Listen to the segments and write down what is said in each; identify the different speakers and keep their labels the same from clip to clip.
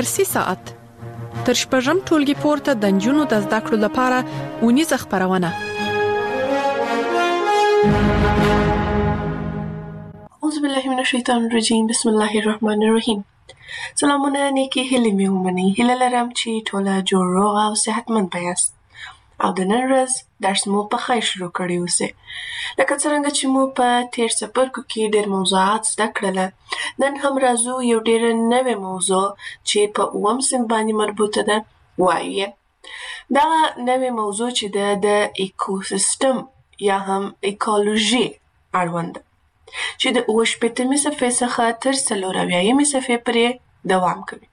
Speaker 1: درسي ساعت تر شپږم ټولګي پورته د نجونو د زده کړو لپاره اونیزه خپرونه.
Speaker 2: اعوذ بالله من الشیطان الرجیم. بسم الله الرحمن الرحیم. سلامونه، نیکی هیلې مې ومنئ. هیله لرم چې ټوله جوړ روغ او صحتمند یاست او د نن ورځ درس مو په خیر شروع کړی اوسئ. لکه څرنګه چې مو په تیر څپرکو کې ډېر موضوعات زده کړله، نن هم راځو یو ډېره نوې موضوع چې په اووم صنف باندې مربوطه ده وایو. دغه نوې موضوع چې ده د ایکوسیستم یا هم ایکولوژي اړوند ده چې د 85مې صفحې څخه تر 480مې صفحې پورې دوام کوي.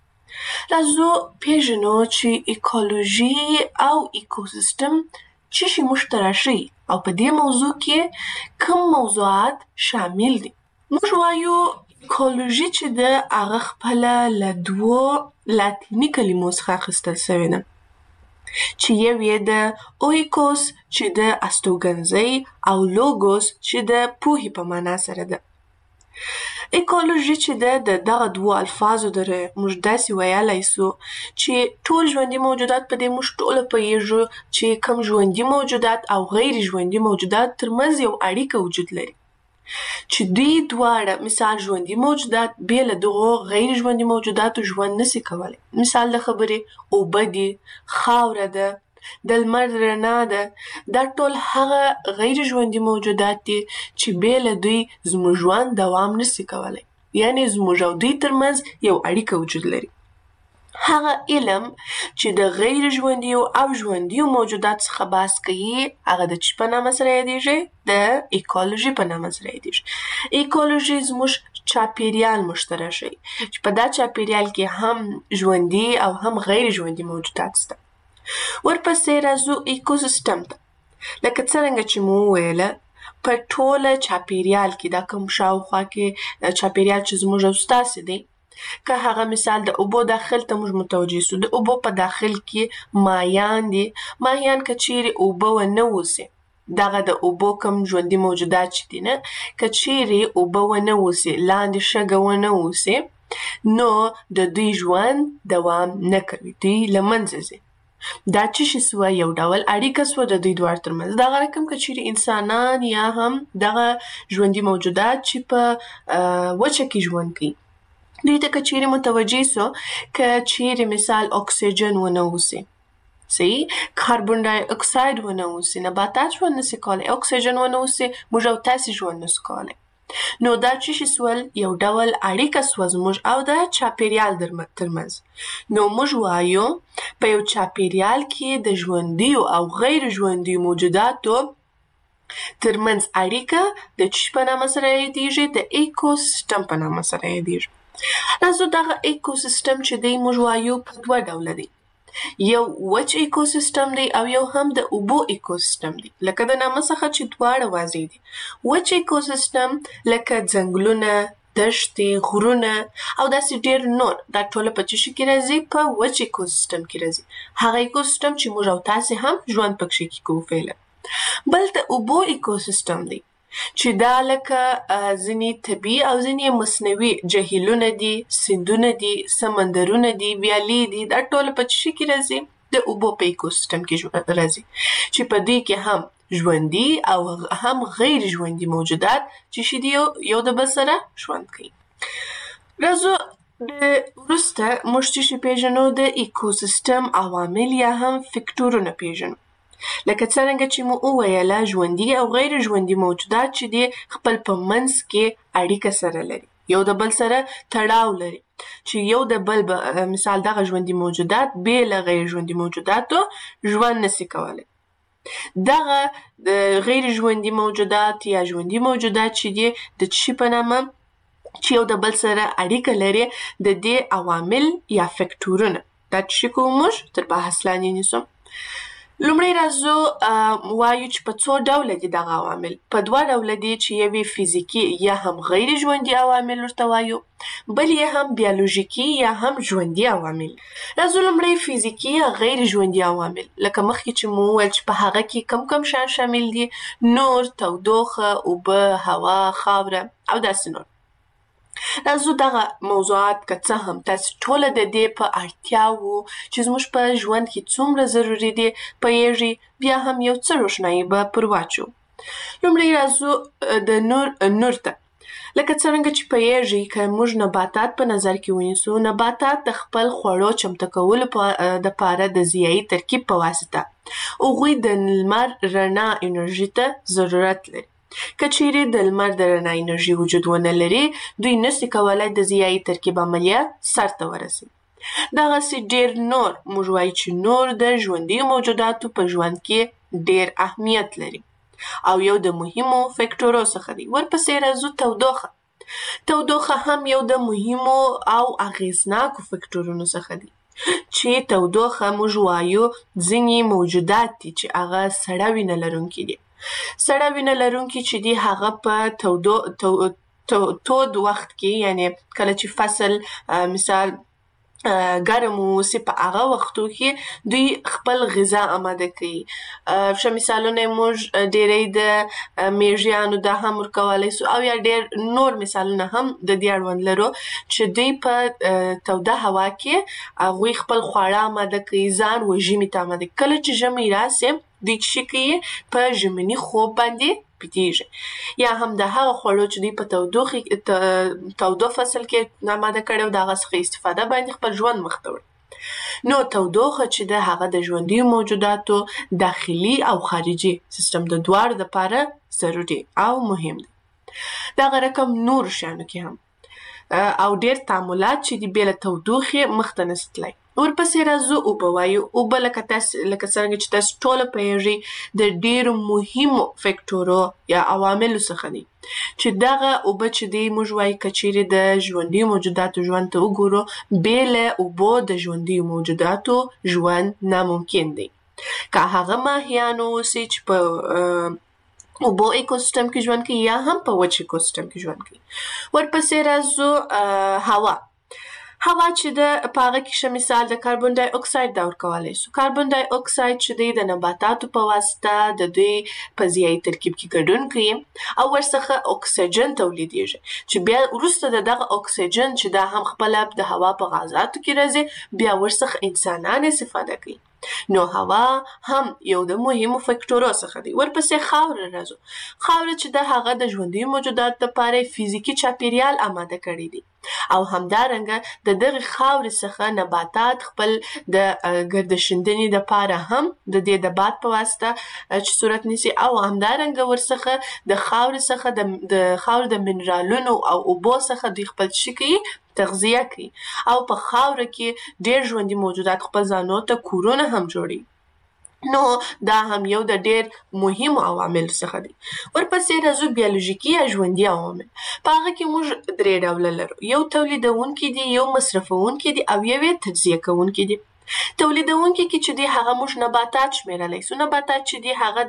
Speaker 2: راځو پیژنو چې ایکولوژي او ایکوسیستم څه شي موږ ته راښیي او په دې موضوع کې کوم موضوعات شامل دي. موږ وایو ایکولوژي چې ده هغه خپله له دوو لاتیني کلمو څخه اخیستل سوې ده چې یو یې د اویکوس چې د استوګنځی او لوګوس چې د پوهې په معنا سره ده. ایکولوژي چې ده د دغه دوو الفاظو دره موږ داسې ویلی سو چې ټول ژوندي موجودات په دې موږ ټوله پوهیږو چې کوم ژوندي موجودات او غیر ژوندي موجودات ترمنځ یو اړیکه وجود لري چې دوی دواړه مثال ژوندي موجودات بې له دغو غیر ژوندي موجوداتو ژوند نسي کولی. مثال د خبرې اوبه دي، خاوره ده، د لمر رڼا ده، دا ټول هغه غیر ژوندي موجودات دي چې بې له دوی زموږ ژوند دوام نسي کولی، یعنې زموږ او دوی ترمنځ یو اړیکه وجود لري. هغه علم چې د غیر ژوندیو او ژوندیو موجودات څخه بحث کوي هغه د څه په نامه سره یادیږي؟ د ایکولوژي په نامه سره یادیږي. ایکولوژي زموږ چاپیریال موږ ته راښیي چې په دا چاپیریال کې هم ژوندي او هم غیر ژوندي موجودات شته. ورپسې راځو ایکوسیستم ته. لکه څرنګه چې مو وویله په ټوله چاپیریال کې دا کوم شاوخوا کې چاپیریال چې زموږ او ستاسې دی، که هغه مثال د اوبو داخل ته موږ متوجه سو، د اوبو په داخل کې ماهیان دي. ماهیان که چیرې اوبه ونه اوسي، دغه د اوبو کوم ژوندي موجودات چې دي نه، که چیرې اوبه ونه اوسي، لاندې شګه ونه اوسي، نو د دوی ژوند دوام نه کوي، دوی له منځه ځي. دا څه شي سوه؟ یو ډول اړیکه سوه د دوی دواړو ترمنځ. دغه رقم که چیرې انسانان یا هم دغه ژوندي موجودات چې په وچه کې ژوند کوي، دوی ته که چیرې متوجه سو که چیرې مثال اکسیجن ونه اوسي، صحیح، کاربن ډای اکساید ونه اوسي، نباتات ژوند نسي کولی، اکسیجن ونه اوسي، موږ او تاسې ژوند نسو کولی. نو دا څه شي سول؟ یو ډول اړیکه سوه زموږ او د چاپیریال ترمنځ. نو موږ وایو په یو چاپیریال کې د ژوندیو او غیر ژوندیو موجوداتو ترمنځ اړیکه د څه په نامه سره یادیږي؟ د ایکوسیستم په نامه سره یادیږي. راځو دغه ایکوسیستم چې دی موږ وایو په دوه ډوله دی. یو وچ ایکوسیستم دی او یو هم د اوبو ایکوسیستم دی. لکه د نامه څخه چې دواړه واضح دي. وچ ایکوسیستم لکه ځنګلونه، دښتې، غرونه او داسې ډېر نور، دا ټوله په څه شي کې راځي؟ په وچ ایکوسیستم کې راځي. هغه ایکوسیستم چې موږ او تاسې هم ژوند پکښې کوو فعلا. بل د اوبو ایکوسیستم دی چې دا لکه ځینې طبیعي او ځینې مصنوعي جهیلونه دي، سیندونه دي، سمندرونه دي، ویالې دي، دا ټوله په څه شي کې راځي؟ د اوبو په ایکوسیستم کې راځي چې په دوی کې هم ژوندي او هم غیر ژوندي موجودات چې شي دي یو د بل سره ژوند کوي. راځو وروسته موږ څه شي پیژنو؟ د ایکوسیستم عوامل یا هم فکټورونه پیژنو. لکه څرنګه چې مو وویله ژوندي او غیر ژوندي موجودات چې دي خپل په منځ کې اړیکه سره لري، یو د بل سره تړاو لري چې یو د بل مثال دغه ژوندي موجودات بې له غیر ژوندي موجوداتو ژوند نسي کولی. دغه د غیر ژوندي موجودات یا ژوندي موجودات چې دي د څه شي په نامه چې یو د بل سره اړیکه لري، د دې عوامل یا فکټورونه. دا څه شي کوو موږ تر بحث لاندې نیسو. لومړی راځو وایو چې په څو ډوله دي دغه عوامل. په دوه ډوله دي چې یو فزیکي یا هم غیر ژوندي عوامل ورته وایو، بل یې هم بیولوژیکي یا هم ژوندي عوامل. راځو لومړی فزیکي یا غیر ژوندي عوامل. لکه مخکې چې مو وویل چې په هغه کې کم شیان شامل دي: نور، تودوخه، اوبه، هوا، خاوره او داسې نور. راځو دغه موضوعات که څه هم تاسو ټوله د دې په اړتیا وو چې زموږ په ژوند کې څومره ضروري دي پوهیږئ، بیا هم یو څه روښنایي به پر واچو. لومړی راځو د نور ته. لکه څرنګه چې پوهیږئ که موږ نباتات په نظر کې ونیسو، نباتات د خپل خوړو چمتو کولو دپاره د ضیایي ترکیب په واسطه هغوی د لمر رڼا انرژي ته ضرورت لري. که چیرې د لمر د رڼا انرژي وجود ونه لري، دوی نشي کولی د ضیایي ترکیب عملیه سرته ورسوي. دغسې ډېر نور موږ وایو چې نور د ژوندیو موجوداتو په ژوند کې ډېر اهمیت لري او یو د مهمو فکټورو څخه دی. ورپسې راځو تودوخه. تودوخه هم یو د مهمو او اغیزناکو فکټورونو څخه دی چې تودوخه موږ وایو ځینې موجودات دي چې هغه سړه وینه لرونکي دي. سړه وینه لرونکي چې دي هغه په تود وخت کې، یعنی کله چې فصل مثال ګرم واوسي، په هغه وختو کې دوی خپل غذا آماده کوي. ښه مثالونه موږ ډېری د میږیانو دا هم ورکولی سو، او یا ډېر نور مثالونه هم د دې اړوند لرو چې دوی په توده هوا کې هغوی خپل خواړه آماده کوي، ځان و ژمي ته آماده کوي. کله چې ژمی راسي، دوی څه کوي؟ په ژمني خوب باندې پټیږي، یا هم د هغه خوړو چې دوی په تودو فصل کې آماده کړي وو د هغه څخه استفاده باندې خپل ژوند مخ ته وړي. نو تودوخه چې د هغه د ژوندیو موجوداتو داخلي او خارجي سیستم د دواړو دپاره ضروري او مهم دی. دغه رقم نور شیانو کې هم او ډېر تعاملات چې دي بې له تودوخې مخته نشي تللی. ورپسې راځو اوبه وایو. اوبه لکه څرنګه چې تاسو ټوله پوهیږئ د ډېرو مهمو فکټورو یا عواملو څخه دي چې دغه اوبه چې دی موږ وایو که چیرې د ژوندیو موجوداتو ژوند ته وګورو، بې له اوبو د ژوندیو موجوداتو ژوند ناممکن دی. که هغه ماهیان واوسي چې په اوبو ایکوسیستم کې ژوند کوي یا هم په وچ ایکوسیستم کې ژوند کوي. ورپسې راځو هوا. هوا چې د په هغه کې ښه مثال د کاربن ډای اکساید دا ورکولی سو. کاربن ډای اکساید چې دی د نباتاتو په واسطه د دوی په ضیایي ترکیب کې ګډون کوي او ورڅخه اکسیجن تولیدیږي، چې بیا وروسته د دغه اکسیجن چې دا هم خپله د هوا په غازاتو کې راځي، بیا ورڅخه انسانان استفاده کوي. نو هوا هم یو د مهمو فکټورو څخه دی. ورپسې خاوره راځو. خاوره چې د هغه د ژوندیو موجوداتو لپاره فزیکي چاپیریال آماده کړی دی او همدارنګه د دغې خاورې څخه نباتات خپل د ګردشیندنې دپاره هم د دې د باد په واسطه چې صورت نیسي، او همدارنګه ورڅخه د خاورې څخه د خاورې د منرالونو او اوبو څخه دوی خپل څه کوي؟ تغذیه کوي. او په خاوره کې ډېر ژوندي موجودات خپل ځانو ته کورونه هم جوړوي. نو دا هم یو د ډېر مهمو عواملو څخه دی. ورپسې راځو بیولوژیکي یا ژوندي عوامل. په هغه کې موږ 3 ډوله لرو. یو تولیدونکي دي، یو مصرفونکي دي او یو یې تجزیه کوونکي دي. تولیدونکي کې چې دی هغه موږ نباتات شمیرلی سو. نباتات چې دی هغه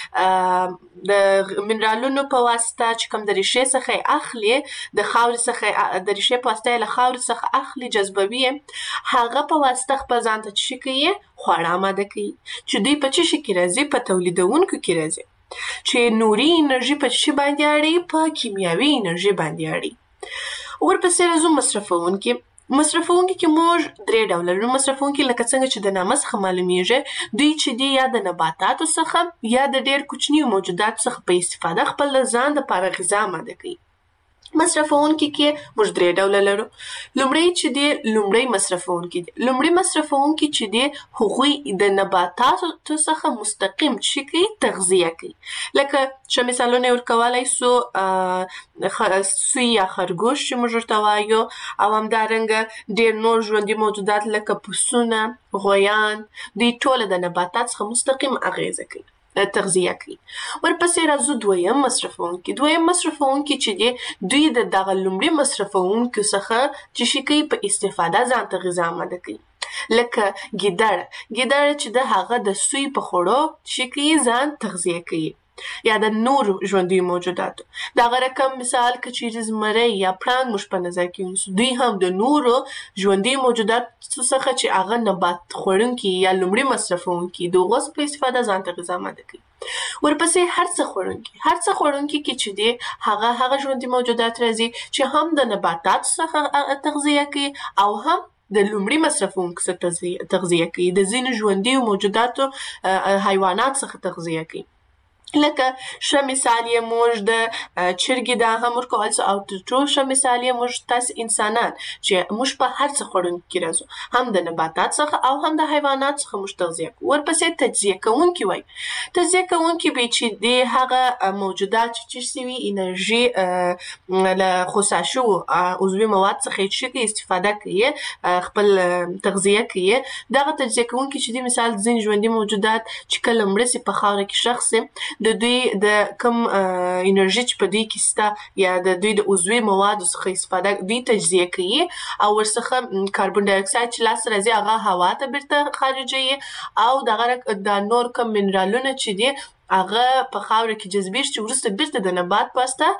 Speaker 2: د منرالونو په واسطه چې کوم د ریښې څخه یې اخلي، د خاورې څخه د ریښې په واسطه یې له خاورې څخه اخلي، جذبوي یې، هغه په واسطه خپل ځان ته څه کوي؟ خواړه آماده کوي، چې دوی په څه شي کې راځي؟ په تولیدونکو کې راځي، چې نوري انرژي په څه باندې اړي؟ په کیمیاوي انرژي باندې اړي. ورپسې راځو مصرفونکي. مصرفونکي کې موږ 3 ډوله لرو. مصرفونکي لکه څنګه چې د نامه څخه معلومیږي، دوی چې دی یا د نباتاتو څخه یا د ډېر کوچنیو موجوداتو څخه په استفاده خپل ځان دپاره غذا آماده کوي. مصرفونکي کې موږ 3 ډوله لرو. لومړی چې دی لومړی مصرفونکي دي. لومړی مصرفونکي چې دی هغوی د نباتاتو څخه مستقیم څه کوي؟ تغذیه کوي. لکه ښه مثالونه یې ورکولی سو سوی یا خرګوش چې موږ ورته وایو، او همدارنګه ډېر نور ژوندي موجودات لکه پسونه، غویان، دوی ټوله د نباتات څخه مستقیم اغیزه کوي، تغذیه کوي. ورپسې راځو دویم مصرفونکي. دویم مصرفونکي چې دی دوی د دغه لومړي مصرفونکو څخه چې شي کوي؟ په استفاده ځان ته غذا آماده کوي. لکه ګیدړه چې د هغه د سوی په خوړو چې کوي؟ ځان تغذیه کوي. یا د نور ژوندي موجوداتو. دغه رقم مثال که چیرې زمری یا پړانګ موږ په نظر کې ونیسو، دوی هم د نورو ژوندي موجوداتو څخه چې هغه نبات خوړونکي یا لومړي مصرفونکي د هغو په استفاده ځان ته غذا اماده کوي. ورپسې هر څه خوړونکي کې چې دی هغه ژوندي موجودات راځي چې هم د نباتاتو څخه تغذیه کوي او هم د لومړي مصرفونکو څخه تغذیه کوي، د ځینو ژوندي موجوداتو حیوانات څخه تغذیه کوي. لکه ښه مثال یې موږ د چرګې دا هم ورکول سو، او تر ټولو ښه مثال یې موږ تاسې انسانان چې موږ په هر څه خوړونکي کې راځو، هم د نباتات څخه او هم د حیوانات څخه موږ تغذیه کوو. ورپسې تجزیه کوونکي وایي. تجزیه کوونکي به چې دی هغه موجودات چې سوي انرژي له خصا شوو عضوي مواد څخه چې استفاده کوي، خپل تغذیه کوي. دغه تجزیه کوونکي چې دی مثال ځینې ژوندي موجودات چې کله مړه سي په خاوره کې ښخ سي، د دوی د کم انرژي چې په دوی کې شته یا د دوی د عضوي موادو څخه استفاده دوی تجزیه کوي او ورڅخه کاربن ډای اکساید چې لاسته راځي هغه هوا ته بیرته خارجوي او د نور کم منرالونه چې دي هغه په خاوره کې جذبیږي چې وروسته بیرته د نبات په واسطه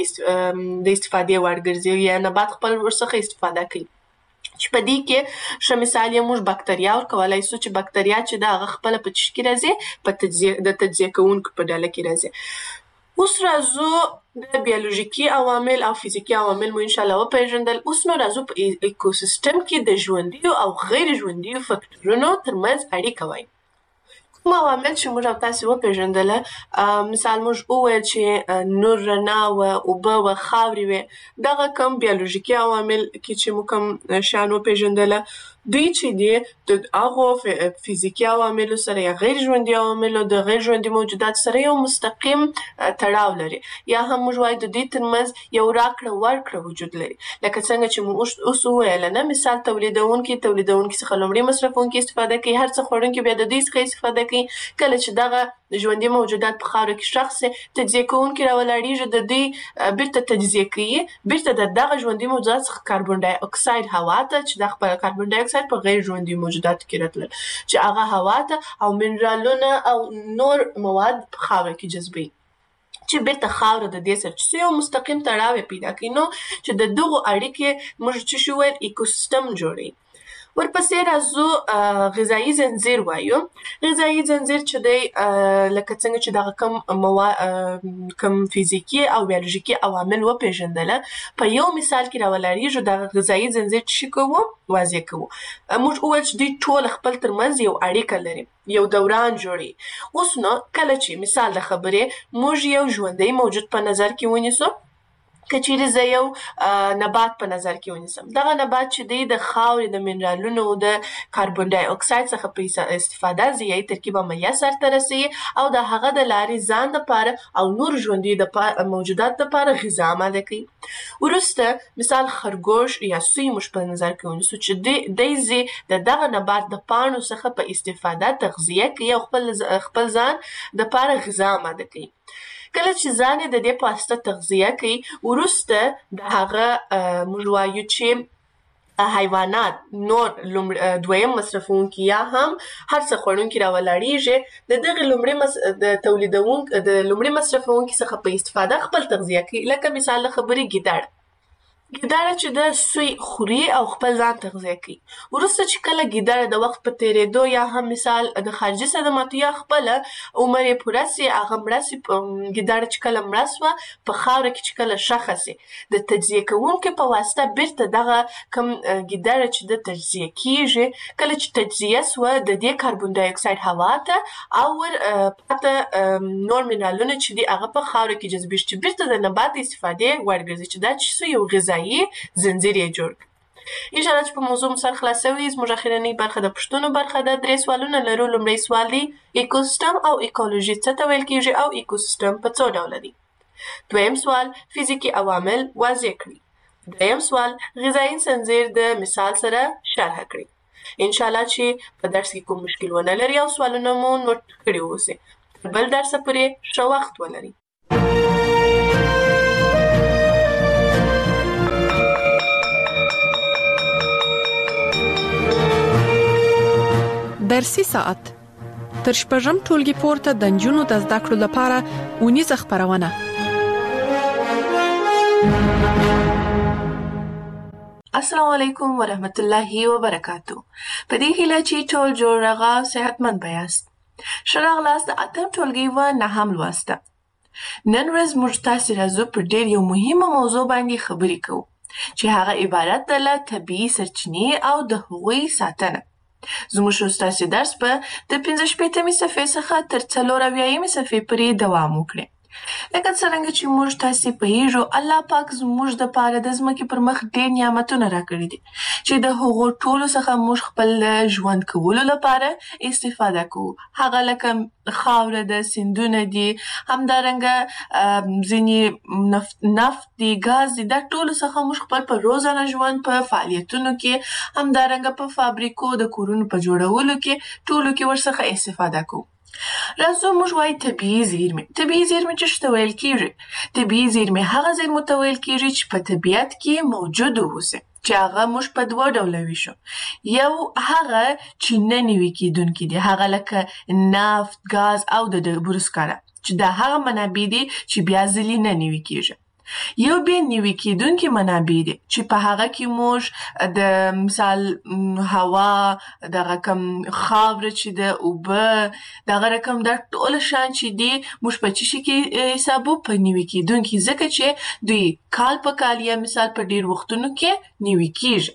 Speaker 2: د استفادې وړ ګرځي یا نبات خپل ورڅخه استفاده کوي. چې په دې کې ښه مثال یې موږ بکتریا ورکولی سو چې بکتریا چې ده هغه خپله په چی کې راځي، په تجزیه کوونکو په ډله کې راځي. اوس راځو د بیولوژیکي عوامل او فزیکي عوامل مو انشاءالله وپېژندل. اوس نو راځو په ایکوسیستم کې د ژوندیو او غیر ژوندیو فکټورونو ترمنځ اړیکه وایي. کوم عوامل چې موږ او تاسې وپېژندله، مثال موږ وویل چې نور، رڼا وه، اوبه وه، خاورې وې. دغه کم بیولوژیکي عوامل کې چې موږ کوم شیان وپېژندله، دوی چې دي د هغو فزیکي عواملو سره یا غیر ژوندي عواملو د غیر ژوندي موجوداتو سره یو مستقیم تړاو لري، یا هم موږ وایو د دوی ترمنځ یو راکړه ورکړه وجود لري. لکه څنګه چې موږ اوس وویله نه، مثال تولیدونکي څخه لومړي مصرفونکي استفاده کوي، هر څه خوړونکي بیا د دوی څخه استفاده کوي. کله چې دغه ژوندي موجودات په خاوره کې ښخ سي، تجزیه کوونکي راولاړېږي، د دوی بیرته تجزیه کوي، بیرته د دغه ژوندي موجودات څخه کاربن ډای اکساید هوا ته چې دا خپل کاربن ډای اکساید په غیر ژوندي موجوداتو کې راتلل چې هغه هوا ته او منرالونه او نور مواد په خاوره کې جذبوي چې بیرته خاوره د دې سره چې یو مستقیم تړاو پیدا کوي، نو چې د دغو اړیکې موږ چې شو ویل ایکوسیستم جوړوي. ورپسې راځو غذایي زنځیر وایو. غذایي زنځیر چې دی لکه څنګه چې دغه کم فزیکي او بیولوژیکي عوامل وپېژندله، په یو مثال کې راولاړېږو دغه غذایي زنځیر چې کوو واضح کوو. موږ وویل چې دوی ټول خپل ترمنځ یو اړیکه لري، یو دوران جوړي. اوس نو کله چې مثال د خبرې موږ یو ژوندی موجود په نظر کې ونیسو، که چیرې زه یو نبات په نظر کې ونیسم، دغه نبات چې دی د خاورې د منرالونو د کاربن ډای اکساید څخه په استفاده ضیایي ترکیبه میه سرته رسوي او د هغه د لارې ځان دپاره او نور ژوندي موجودات دپاره غذا اماده کوي. وروسته مثال خرګوش یا سوی موږ په نظر کې ونیسو چې دی ځي د دغه نبات د پاڼو څخه په استفاده تغذیه کوي او خپل ځان دپاره غذا اماده کوي. کله چې ځان یې د دې په واسطه تغذیه کوي، وروسته د هغه موږ وایو چې حیوانات نور دویم مصرفونکي یا هم هر څه خوړونکي راولاړېږي، د دغې د لومړي مصرفونکي څخه په استفاده خپل تغذیه کوي. لکه مثال د خبرې ګیدړ چې د سوی خوري او خپل ځان تغذیه کوي. وروسته چې کله ګیدړه د وخت په تېرېدو یا هم مثال د خارجي صدماتو یا خپله عمر یې پوره سي، هغه مړه سي، ګیدړه چې کله مړه سوه په خاوره کې چې کله ښخه سي، د تجزیه کوونکي په واسطه بیرته دغه کم ګیدړه چې د تجزیه کېږي، کله چې تجزیه سوه د دې کاربن ډای اکساید هوا ته او پاته نور منرالونه چې دي هغه په خاوره کې جذبېږي چې بیرته د نبات استفادې وړ ګرځي، چې دا چې یو غذایي زنځیر یې جوړ کړ. انشاءالله چې په موضوع مو سر خلاصوي. زموږ اخرنۍ برخه د پوښتنو برخه ده. 3 سوالونه لرو. لومړی سوال دی ایکوسیستم او ایکولوژي څه ته ویل کېږي او ایکوسیستم په څو ډوله دی. دویم سوال فزیکي عوامل واضح کړي. دریم سوال غذایي زنځیر د مثال سره شرح کړي. انشاءالله چې په درس کې کوم مشکل ونه لري او سوالونه مو نوٹ کړي اوسئ. تر بل درسه پورې ښه وخت ولرئ.
Speaker 1: درسي ساعت تر شپږم ټولګي پورته د نجونو د زده کړو لپاره اونیزه خپرونه.
Speaker 2: السلام علیکم ورحمت الله وبرکاتو. په دې هیله چې ټول جوړ رغا صحتمند بیاست. ښه راغلاست د اتم ټولګي و نهم لوسته. نن ورځ موږ تاسې راځو پر ډېر یو مهمه موضوع باندې خبرې کوو چې هغه عبارت ده له طبیعي سرچینې او د هغوی ساتنه. زموږ ستاسې درس به د 55مې صفحې څخه تر 84مې صفحې پورې دوام وکړي. لکه څرنګه چې موږ تاسې پوهیږو الله پاک زموږ دپاره د ځمکې پر مخ ډېر نعمتونه راکړي دي چې د هغو ټولو څخه موږ خپل ژوند کولو لپاره استفاده کوو. هغه لکه خاوره ده، سیندونه دي، همدارنګه ځینې نفت دي، ګاز دي. دا ټولو څخه موږ خپل په روزانه ژوند په فعالیتونو کې، همدارنګه په فابریکو د کورونو په جوړولو کې ټولو کې ورڅخه استفاده کوو. راځو موږ وایو طبیعي زیرمې. طبیعي زیرمې څه ته ویل کېږي؟ طبیعي زیرمې هغه زیرمو ته ویل کېږي چې په طبیعت کې موجود اوسي، چې هغه موږ په دوه ډوله ویشو. یو هغه چې نه نوي کېدونکي دي، هغه لکه نفت، ګاز او د ډبرو سکاره، چې دا هغه منابع دي چې بیا ځلې نه نوي کېږي. یو بیا نوي کېدونکي منابع دي چې په هغه کې موږ د مثال هوا، دغه کم خاوره چې د اوبه، دغه رقم دا ټول شیان چې دي موږ په څه شي کې حسابو؟ په نوي کېدونکي، ځکه چې دوی کال په کال یا مثال په ډېر وختونو کې نوي کېږي.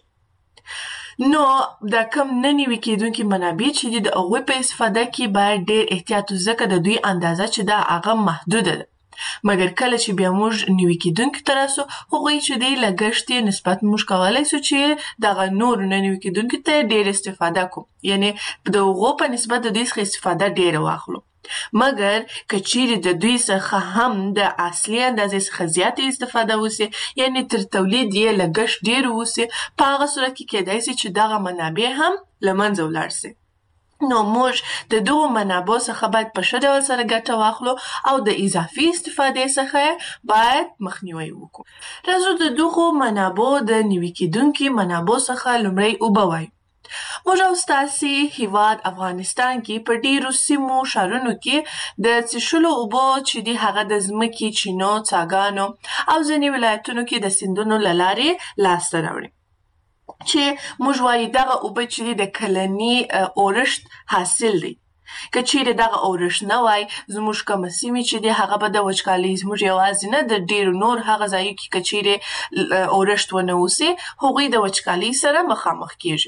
Speaker 2: نو دا کم نه نوي کېدونکي منابع چې دي د هغوی په استفاده کې باید ډېر احتیاط وشي، ځکه د دوی اندازه چې ده هغه محدوده ده. مګر کله چې بیا موږ نوي کېدونکي ته راسو، هغوی چې دی لګښت یې نسبت موږ کولی سو چې دغه نورو نه نوي کېدونکي ته ډېر استفاده کوو، یعنې د هغو په نسبت د دوی څخه استفاده ډېره واخلو. مګر که چیرې د دوی څخه هم د اصلي اندازې څخه زیاتې استفاده وسي، یعنې تر تولید یې لګښت ډېر وسي، په هغه صورت کې کیدای سي چې دغه منابع هم له منځه ولاړ سي. نو موږ د دغو منابعو څخه باید په ښه ډول سره ګټه واخلو او د اضافي استفادې څخه باید مخنیوی وکړو. راځو د دغو منابعو د نوي کېدونکي منابعو څخه لومړی اوبه وایو. موږ او ستاسې هیواد افغانستان کې په ډېرو سیمو، ښارونو کې د څښلو اوبو چې دي هغه د ځمکې، چینو، څاګانو او ځینې ولایتونو کې د سیندونو له لارې لاسته راوړي، چې موږ وایو دغه اوبه چې دي د کلني اورښت حاصل دی. که چیرې دغه اورښت نه وای، زموږ کومه سیمې چې دي هغه به د وچکالۍ، زموږ یوازې نه د ډېرو نور هغه ځایو کې که چیرې اورښت ونه اوسي، هغوی د وچکالۍ سره مخامخ کېږي.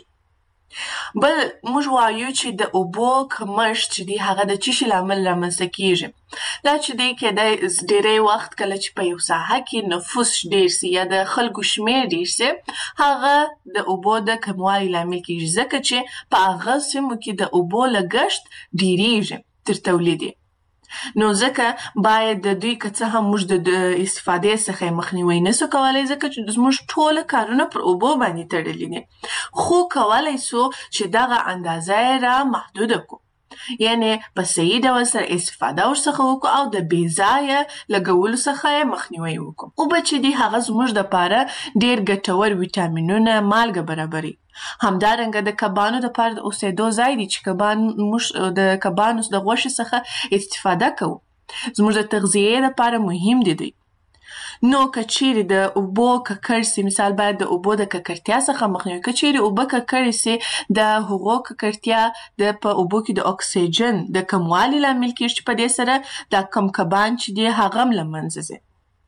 Speaker 2: بل موږ وایو چې د اوبو کمښت چې دی هغه د څه شي لامل رامنځته کېږي؟ دا چې دی کېدای ډېری وخت کله چې په یو ساحه کې نفوس ډېر سي یا د خلکو شمېر ډېر سي، هغه د اوبو د کموالي لامل کېږي، ځکه چې په هغه سیمو کې د اوبو لګښت ډېرېږي تر تولید یې. نو ځکه باید د دوی که څه هم موږ د استفادې څخه مخنیوی نسو کولی، ځکه چې زموږ ټوله کارونه پر اوبو باندې تړلي دي، خو کولی سو چې دغه اندازه یې را محدوده کړو، یعنې په صحیح ډول سره استفاده ورڅخه وکړو او د بې ځایه لګولو څخه یې مخنیوی وکړو. اوبه چې دي هغه زموږ دپاره ډېر ګټور ویټامینونه، مالګه برابري. همدارنګه د کبانو دپاره د اوسېدو ځای دی چې موږ د کبانو د غوښې څخه استفاده کوو، زموږ د تغذیې دپاره مهم دي دوی. نو که چیرې د اوبو ککړ سي، مثال باید د اوبو د ککړتیا څخه مخنیوی. که چیرې اوبه ککړې سي، د هغو ککړتیا په اوبو کې د اکسیجن د کموالي لامل کېږي، چې په دې سره دا کم کبان چې دي هغه هم له منځه ځي.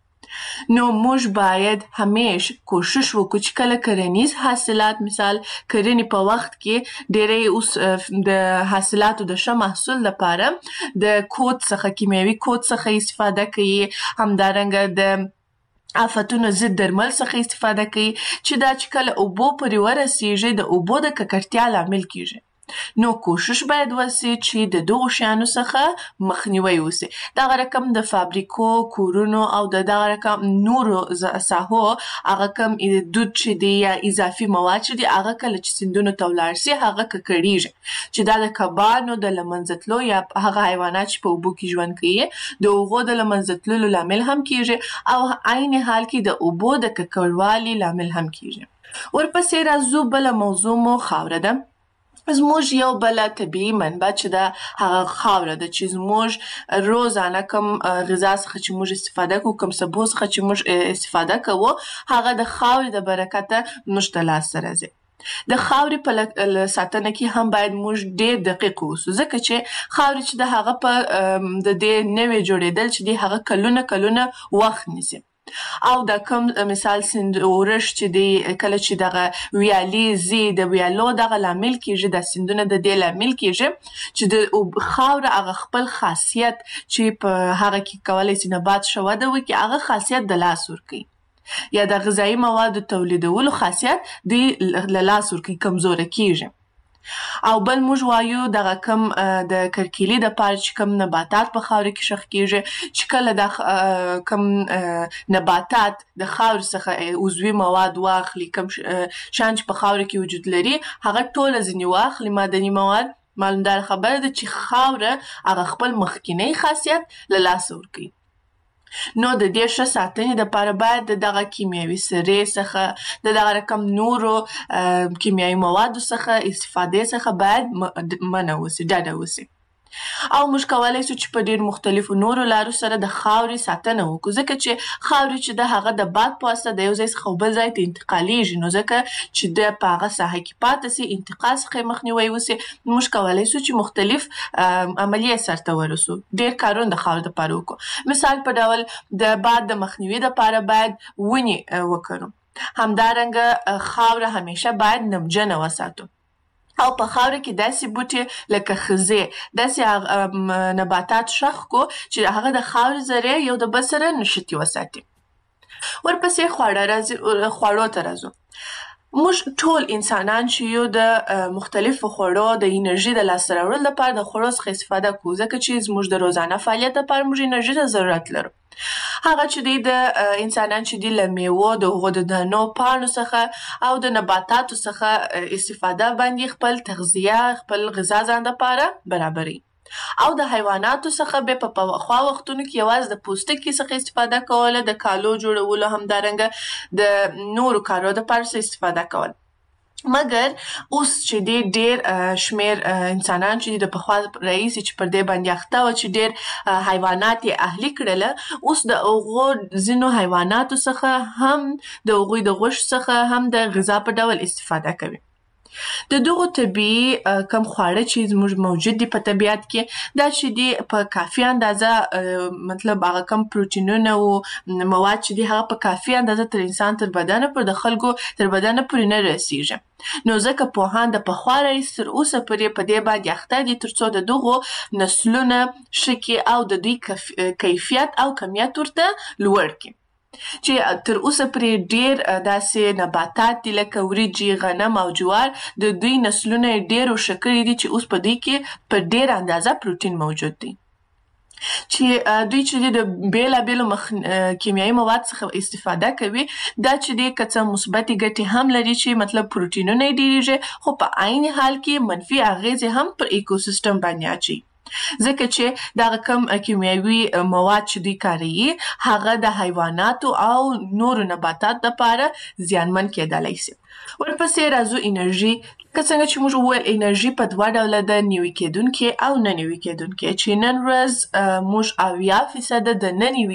Speaker 2: نو موږ باید همیش کوشش وکړو چې کله کرنیز حاصلات، مثال کرنې په وخت کې ډېری اوس د حاصلاتو د ښه محصول لپاره د کود څخه، کیمیاوي کود څخه استفاده کوي، همدارنګه د آفتونو ضد درمل څخه استفاده کوي، چې دا چې کله اوبو پورې ورسیږي د اوبو د ککړتیا لامل کېږي. نو کوشش باید وسي چې د دغو شیانو څخه مخنیوی وسي. دغه رقم د فابریکو، کورونو او د دغه رقم نورو ساحو هغه کم دود چې دی یا اضافي مواد چې دی هغه کله چې سیندونو ته ولاړ سي هغه ککړیږي، چې دا د کبانو د له منځه تلو یا هغه حیوانات چې په اوبو کې ژوند کوي د هغو د له منځه تللو لامل هم کېږي او عین حال کې د اوبو د ککړوالي لامل هم کېږي. ورپسې راځو بله موضوع مو خاوره ده. زموږ یو بله طبیعي منبع چې ده هغه خاوره ده چې زموږ روزانه کوم غذا څخه چې موږ استفاده کوو، کوم سبو څخه چې موږ استفاده کوو، هغه د خاورې د برکته موږ ته لاسته راځي. د خاورې په ساتنه کې هم باید موږ ډېر دقیق اوسو، ځکه چې خاورې چې د هغه په د دې نوې جوړېدل چې دی هغه کلونه وخت نیسي. او دا کوم مثال سیند اورش چې دی کله چې دغه ویالې زی د ویالو دغه لامل کېږي، د سیندونه د دې لامل کېږي چې د خاوره هغه خپل خاصیت چې په هغه کې کولی سي نبات ښه وده وکړي، هغه خاصیت د لاس ورکوي، یا د غذایي موادو تولیدولو خاصیت دی له لاس ورکوي، کمزوره کېږي. او بل موږ وایو دغه کم د کرکیلي د پاره چې کم نباتات په خاورې کې ښخ کېږي، چې کله د کم نباتات د خاورې څخه عضوي مواد واخلي، کم شیان چې په خاورې کې وجود لري هغه ټوله ځینې واخلي معدني مواد، معلومدار خبره ده چې خاوره هغه خپل مخکینی خاصیت له لاسه ورکوي. نو د دې ښه ساتنې دپاره باید د دغه کیمیاوي سرې څخه د دغه رقم نورو کیمیاوي موادو څخه استفادې څخه باید منع وسي، ډډه وسي. او موږ کولی سو چې په ډېر مختلفو نورو لارو سره د خاورې ساتنه وکړو، ځکه چې خاورې چې د هغه د باد په واسطه د یو ځای څخه بل ځای ته انتقالیږي، نو ځکه چې د په هغه ساحه کې پاته سي، انتقال څخه یې مخنیوی وسي، موږ کولی سو چې مختلف عملیې سرته ورسو، ډېر کارونه د خاورې دپاره وکړو. مثال په ډول د باد د مخنیوي دپاره باید ونې وکرو. همدارنګه خاوره همیشه باید نمجنه وساتو، او په خاوره کې داسې بوټي لکه خزې، داسې نباتات ښخ کو چې هغه د خاورې ذرې یو د بل سره نښتي وساتي. ورپسې خوړو ته راځو. موږ ټول انسانان چې یو د مختلفو خوړو د انرژي د لاسته راوړلو لپاره د خوړو څخه استفاده کوو، ځکه چې زموږ د روزانه فعالیت لپاره موږ انرژي ته ضرورت لرو. هغه چې دی د انسانان چې دی له میوو، د هغو د دانو، پاڼو څخه او د نباتاتو څخه استفاده باندې خپل تغذیه، خپل غذا ځان دپاره برابروي. او د حیواناتو څخه بیا په پخوا وختونو کې یوازې د پوستکي څخه استفاده کوله، د کالو جوړولو، همدارنګه د نورو کارو دپاره استفاده کول. مګر اوس چې دی ډېر شمېر انسانان چې د پخوا راهیسې چې پر دې باندې اخته وه چې ډېر حیوانات یې اهلي کړله، اوس د هغو ځینو حیواناتو څخه هم د هغوی د غوښو څخه هم د غذا په ډول استفاده کوي. د دغو طبیعي کم خواړه چې زموږ موجود دي په طبیعت کې، دا چې دي په کافي اندازه مطلب هغه کم پروټینونه او مواد چې دي هغه په کافي اندازه تر انسان تر بدنه پر د خلکو تر بدنه پورې نه رسیږي. نو ځکه پوهان د پخوا راهیسې تر اوسه پورې په دې باندې اخته دي تر څو د دغو نسلونه ښه کړي او د دوی کیفیت او کمیت ورته لوړ کړي. چې تر اوسه پرې ډېر داسې نباتات دي لکه وریجې، غنم او جوار، د دوی نسلونه یې ډېر ښه کړي دي چې اوس په دوی کې په ډېر اندازه پروټین موجود دی. چې دوی چې د بېلابېلو کیمیاوي مواد څخه استفاده کوي، دا چې دی که څه مثبتې ګټې هم لري چې مطلب پروټینونه یې ډېرېږي، خو په عین حال کې منفي اغېزې هم پر ایکوسیستم باندې اچوي، ځکه چې دغه کم کیمیاوي مواد چې دوی کاروي هغه د حیواناتو او نورو نباتاتو دپاره زیانمن کېدلی سي. ورپسې راځو انرژي. که څنګه چې موږ وویل انرژي په دوه ډوله ده، نوي کېدونکې او نه نوي کېدونکې، چې نن ورځ موږ 80% د نه نوي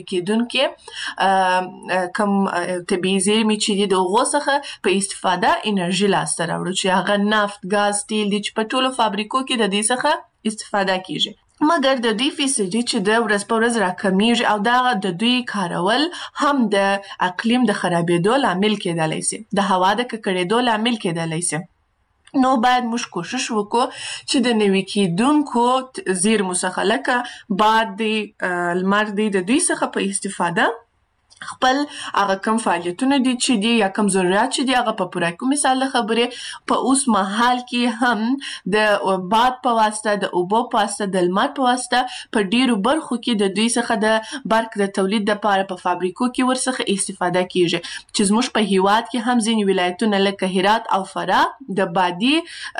Speaker 2: کېدونکې کم طبیعي زیرمې چې دي د هغو څخه په استفاده انرژي لاسته راوړو، چې هغه نفت، ګاز، تیل دي چې په ټولو فابریکو کې د دې څخه استفاده کیږي. مګر د دوی فیصدي چې د ورځ په ورځ راکمیږي او دا د دوی کارول هم د اقلیم د خرابېدو لامل کېدلی سي، د هوا د ککړېدو لامل کېدلی سي. نو باید موږ کوشش وکړو چې د نوي کېدونکو زیرمو څخه لکه باد دی، لمر دی، د دوی څخه په استفاده خپل هغه کم فعالیتونه دي چې دي یا کم ضرورت چې دي هغه په پوره کړو. مثال د خبرې په اوس مهال کې هم د باد په واسطه، د اوبو په واسطه، د لمر په واسطه په ډېرو برخو کې د دوی څخه د برق د تولید دپاره په فابریکو کې ورڅخه استفاده کیږي، چې زموږ په هیواد کې هم ځینې ولایتونه لکه هرات او فراه د بادي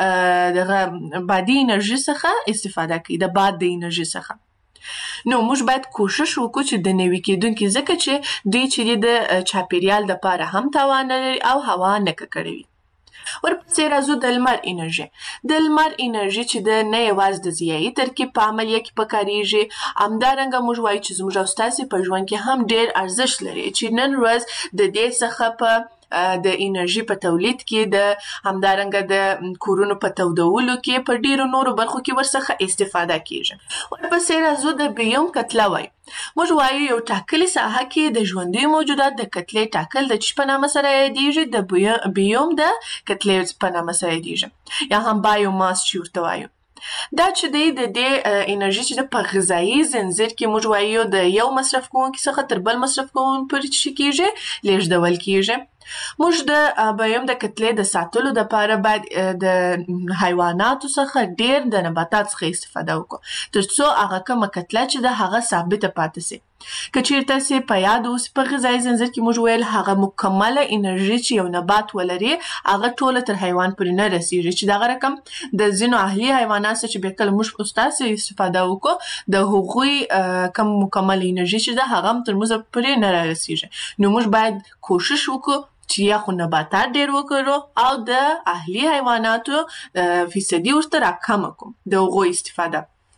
Speaker 2: انرژي څخه استفاده کوي، د باد د انرژي څخه. نو موږ باید کوشش وکړو چې د نوي کېدونکي، ځکه چې دوی چې د چاپیریال دپاره هم تاوان لري او هوا نه ککړوي. ورپسې راځو د لمر انرژي. د لمر انرژي چې د نه یوازې د ضیایي ترکیب په عملیه کې پکارېږي، همدارنګه موږ وایو چې زموږ او ستاسې په ژوند کې هم ډېر ارزښت لري چې نن ورځ د دې څخه په د انرژي په تولید کې د همدارنګه د کورونو په تودولو کې په ډیرو نورو برخو کې ورڅخه استفاده کیږي. ورپسې راځو د بیوم کتله وایو. موږ وایو یو ټاکلي ساحه کې د ژوندیو موجودات د کتلې ټاکل د چی په نامه سره یادیږي؟ د بیوم د کتلې په نامه سره یادیږي، یا هم بایوماس چې ورته وایو. دا چې دی د دې انرژي چې په غذایي زنځیر کې موږ وایو د یو مصرف کوونکي څخه تر بل مصرف کوونکي پورې چې کیږي لیږدول کیږي. موږ د بیوم د کتلې د ساتلو لپاره باید د حیواناتو څخه ډیر د نباتات څخه استفاده وکړو ترڅو هغه کومه کتله چې د هغه ثابته پاتې شي. که چیرته سي په یاد اوس په غذایي زنځیر کې موږ ویل هغه مکمله انرژي چې یو نبات ولري هغه ټوله تر حیوان پورې نه رسیږي، چې دغه رقم د ځینو اهلي حیوانات چې به کله موږ استاسې استفاده وکړو د هغوی کم مکمله انرژي چې ده هغه هم تر موږ پورې نه رسیږي. نو موږ باید کوشش وکړو چې یا خو نباتات ډیر وکړو او د اهلي حیواناتو فیصدي ورته راکمه کړو د هغوی استفاده.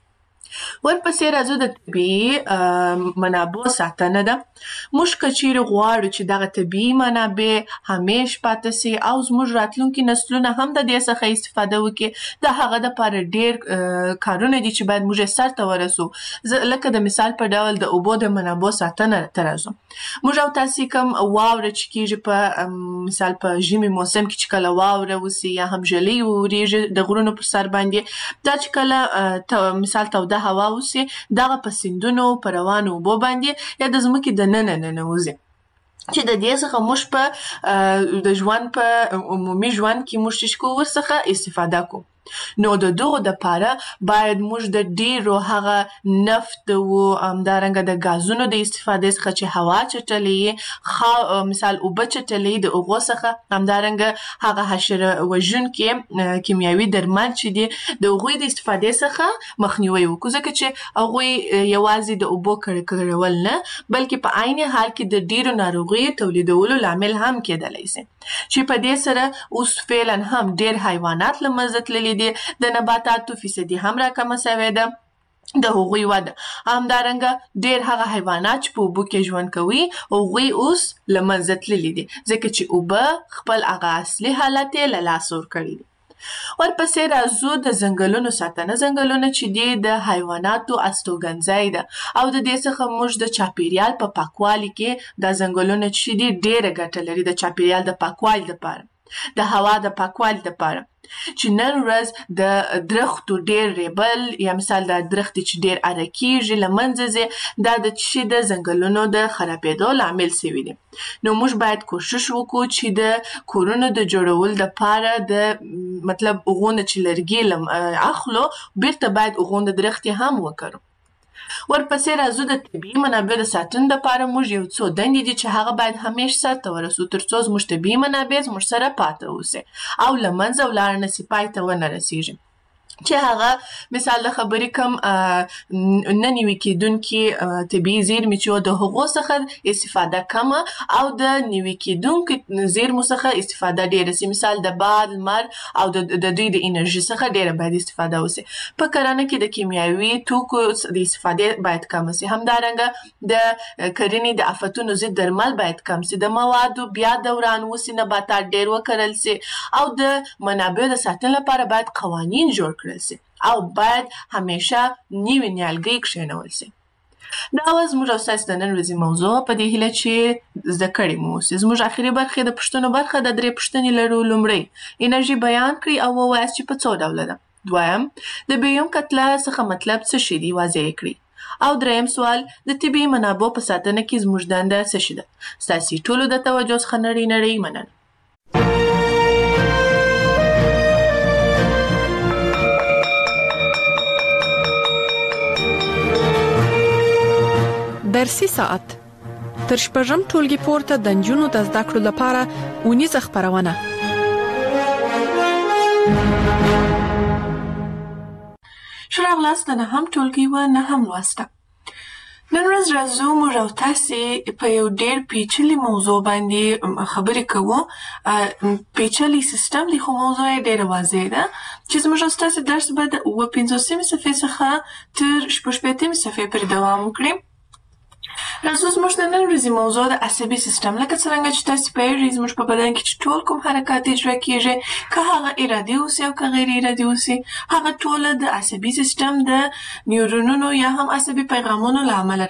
Speaker 2: ورپسې راځو د طبیعي منابعو ساتنه ده. موږ که چیرې غواړو چې دغه طبیعي منابع همیش پاتې سي او زموږ راتلونکي نسلونه هم د دې څخه استفاده وکړي، د هغه دپاره ډیر کارونه دي چې باید موږ یې سرته ورسو. لکه د مثال په ډول د اوبو د منابعو ساتنه ته راځو. موږ او تاسې کوم واوره چې کیږي په مثال په ژمي موسم کې چې کله واوره وسي یا هم ژلۍ وورېږي د غرونو پر سر باندې، دا چې کله مثال توده هوا وسي دغه په سیندونو په روانو اوبو باندې یا د ځمکې د ننوځي چې د دې څخه موږ په د ژوند په عمومي ژوند کې موږ چې کوو ورڅخه استفاده کوو. نو د دغو دپاره باید موږ د ډیرو هغه نفت او همدارنګه د ګازونو د استفادې څخه چې هوا چټلې مثال اوبه چټلې د هغو څخه همدارنګه هغه حشره وژونکي کیمیاوي درمل چې دي د هغوی د استفادې څخه مخنیوی وکړو، ځکه چې هغوی یوازې د اوبو کړول نه بلکې په عین حال کې د ډیرو ناروغیو تولیدولو لامل هم کېدلی سي، چې په دې سره اوس فعلا هم ډیر حیوانات له منځه تللي دي، د نباتاتو فیصدي هم راکمه سوې ده د هغوی وده. همدارنګه ډیر هغه حیوانات چې په اوبو کې ژوند کوي هغوی اوس له منځه تللي دي، ځکه چې اوبه خپل هغه اصلي حالت یې له لاسه ورکړی دي. ورپسې راځو د ځنګلونو ساتنه. ځنګلونه چې دي د حیواناتو استوګنځای ده او د دې څخه موږ د چاپیریال په پاکوالي کې دا ځنګلونه چې دي ډیره ګټه لري د چاپیریال د پاکوالي لپاره، د هوا د پاکوالي لپاره. چې نن ورځ د درختو ډیر ریبل یا مثال د درختې چې ډیر اره کیږي له منځه ځي، دا د چې د ځنګلونو د خرابېدو لامل سوي دي. نو موږ باید کوشش وکړو چې د کورونو د جوړولو دپاره د مطلب هغونه چې لرګي اخلو بیرته باید هغونه درختې هم وکرو. ورپسې راځو د طبیعي منابع د ساتنې لپاره موږ یو څو دندې دي چې هغه باید همیش سرته ورسو ترڅو زموږ طبیعي منابع زموږ سره پاته اوسي او له منځه ولاړ نه سي، پای ته ونه رسیږي. چې هغه مثال د خبرې کم نه نیوي کېدونکي طبیعي زیرمې چې د هغو څخه استفاده کمه او د نیوي کېدونکو زیرمو څخه استفاده ډیره سي، مثال د باد، لمر او د دوی د انرژي څخه ډیره باید استفاده وسي. په کرنه کې د کیمیاوي توکو د استفادې باید کم سي. همدارنګه د کرنې د آفتونو ضد درمل باید کم سي، د موادو بیا دوران وسي، نباتات ډیر وکرل سي او د منابعو د ساتنې لپاره باید قوانین جوړ کړل سي او باید همیشه نوي نیالګي کښېنول سي. دا وه زموږ او ستاسې د نن ورځې موضوع، په دې هیله چې زده کړې مو اوسي. زموږ اخري برخې د پوښتنو برخه د 3 پوښتنې لرو. لومړی انرژي بیان کړئ او ووایاست چې په څو ډوله ده. دویم د بیوم کتله څخه مطلب څه شي دي، واضح یې کړئ. او دریم سوال د طبیعي منابعو په ساتنه کې زموږ دنده څه شي ده. ستاسې ټولو د توجه څخه نړۍ مننه.
Speaker 1: درسي ساعت تر شپږم ټولګي پورته د نجونو د زده کړو لپاره اونیزه خپرونه.
Speaker 2: ښه راغلاست د 9هم ټولګي و 9هم لوسته. نن ورځ راځو موږ او تاسې په یو ډېر پیچلي موضوع باندې خبرې کوو. پیچلی سیستم دی خو موضوع یې ډېره واضح ده چې زموږ او ستاسې درس به د 55 صفحې څخه تر 16 صفحې پورې دوام وکړي. راځو زموږ د نن ورځې موضوع د عصبي سیستم. لکه څرنګه چې تاسې پوهېږئ زموږ په بدن کې چې ټول کوم حرکات اجرا کېږي، که هغه ارادي اوسي او که غیر ارادي اوسي، هغه ټوله د عصبي سیستم د نیورونونو یا هم عصبي پیغامونو له امله